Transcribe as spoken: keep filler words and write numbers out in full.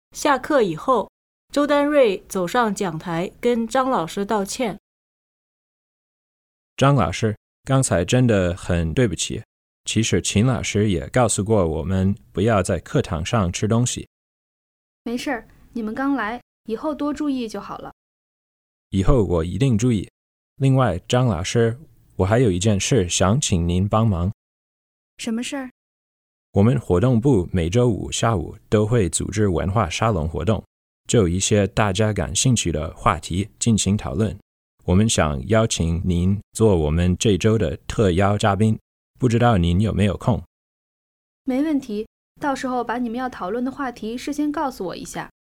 下课以后，周丹瑞走上讲台跟张老师道歉。 张老师，刚才真的很对不起。其实秦老师也告诉过我们不要在课堂上吃东西。 没事，你们刚来，以后多注意就好了。 以后我一定注意。另外，张老师，我还有一件事想请您帮忙。 什么事儿？ 我们活动部每周五下午都会组织文化沙龙活动，就一些大家感兴趣的话题进行讨论。我们想邀请您做我们这周的特邀嘉宾，不知道您有没有空？ 没问题，到时候把你们要讨论的话题事先告诉我一下。